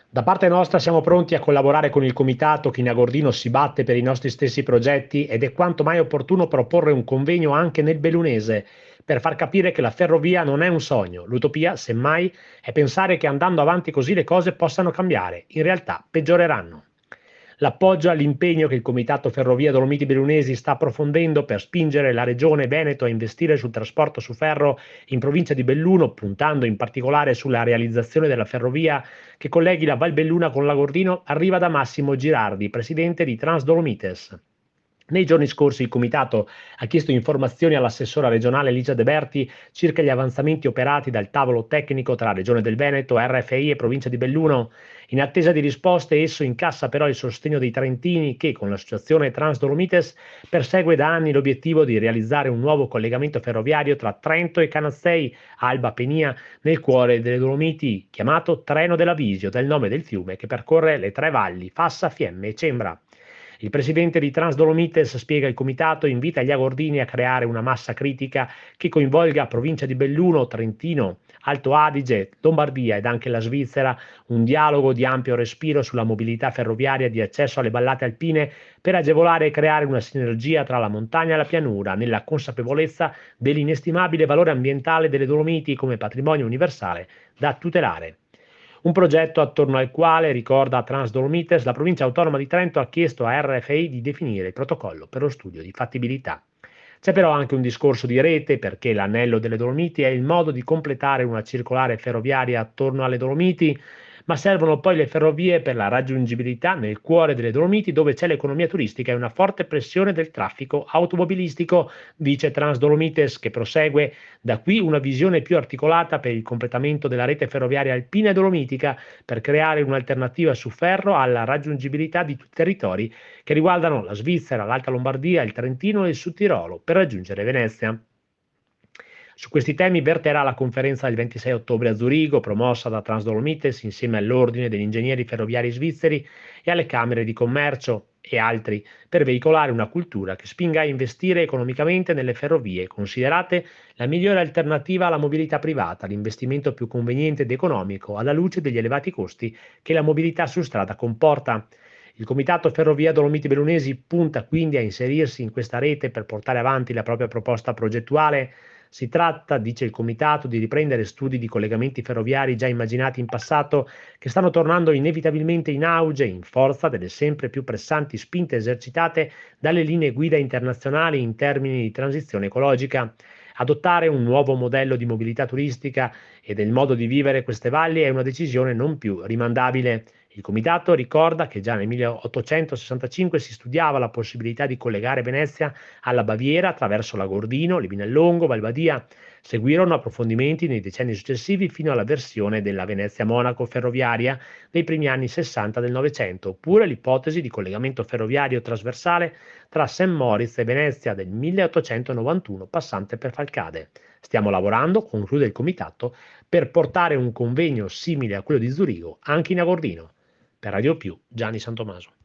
Da parte nostra siamo pronti a collaborare con il comitato che in Agordino si batte per i nostri stessi progetti ed è quanto mai opportuno proporre un convegno anche nel bellunese per far capire che la ferrovia non è un sogno. L'utopia, semmai, è pensare che andando avanti così le cose possano cambiare. In realtà peggioreranno. L'appoggio all'impegno che il Comitato Ferrovia Dolomiti Bellunesi sta approfondendo per spingere la Regione Veneto a investire sul trasporto su ferro in provincia di Belluno, puntando in particolare sulla realizzazione della ferrovia che colleghi la Val Belluna con l'Agordino, arriva da Massimo Girardi, presidente di Transdolomites. Nei giorni scorsi il Comitato ha chiesto informazioni all'assessora regionale Ligia De Berti circa gli avanzamenti operati dal tavolo tecnico tra Regione del Veneto, RFI e Provincia di Belluno. In attesa di risposte, esso incassa però il sostegno dei trentini che, con l'associazione Transdolomites, persegue da anni l'obiettivo di realizzare un nuovo collegamento ferroviario tra Trento e Canazzei, Alba Penia, nel cuore delle Dolomiti, chiamato Treno della Visio, del nome del fiume che percorre le tre valli, Fassa, Fiemme e Cembra. Il presidente di Transdolomites spiega il comitato e invita gli agordini a creare una massa critica che coinvolga provincia di Belluno, Trentino, Alto Adige, Lombardia ed anche la Svizzera, un dialogo di ampio respiro sulla mobilità ferroviaria di accesso alle vallate alpine per agevolare e creare una sinergia tra la montagna e la pianura, nella consapevolezza dell'inestimabile valore ambientale delle Dolomiti come patrimonio universale da tutelare. Un progetto attorno al quale, ricorda Transdolomites, la provincia autonoma di Trento ha chiesto a RFI di definire il protocollo per lo studio di fattibilità. C'è però anche un discorso di rete perché l'anello delle Dolomiti è il modo di completare una circolare ferroviaria attorno alle Dolomiti, ma servono poi le ferrovie per la raggiungibilità nel cuore delle Dolomiti dove c'è l'economia turistica e una forte pressione del traffico automobilistico, dice Transdolomites che prosegue da qui una visione più articolata per il completamento della rete ferroviaria alpina e dolomitica per creare un'alternativa su ferro alla raggiungibilità di tutti i territori che riguardano la Svizzera, l'Alta Lombardia, il Trentino e il Sud Tirolo per raggiungere Venezia. Su questi temi verterà la conferenza del 26 ottobre a Zurigo, promossa da Transdolomites insieme all'Ordine degli Ingegneri Ferroviari Svizzeri e alle Camere di Commercio e altri, per veicolare una cultura che spinga a investire economicamente nelle ferrovie, considerate la migliore alternativa alla mobilità privata, l'investimento più conveniente ed economico alla luce degli elevati costi che la mobilità su strada comporta. Il Comitato Ferrovia Dolomiti Bellunesi punta quindi a inserirsi in questa rete per portare avanti la propria proposta progettuale. Si tratta, dice il Comitato, di riprendere studi di collegamenti ferroviari già immaginati in passato che stanno tornando inevitabilmente in auge in forza delle sempre più pressanti spinte esercitate dalle linee guida internazionali in termini di transizione ecologica. Adottare un nuovo modello di mobilità turistica e del modo di vivere queste valli è una decisione non più rimandabile. Il comitato ricorda che già nel 1865 si studiava la possibilità di collegare Venezia alla Baviera attraverso l'Agordino, Libinallongo, Valbadia. Seguirono approfondimenti nei decenni successivi fino alla versione della Venezia-Monaco ferroviaria dei primi anni 60 del Novecento, oppure l'ipotesi di collegamento ferroviario trasversale tra St. Moritz e Venezia del 1891 passante per Falcade. Stiamo lavorando, conclude il comitato, per portare un convegno simile a quello di Zurigo anche in Agordino. Per Radio Più, Gianni Santomaso.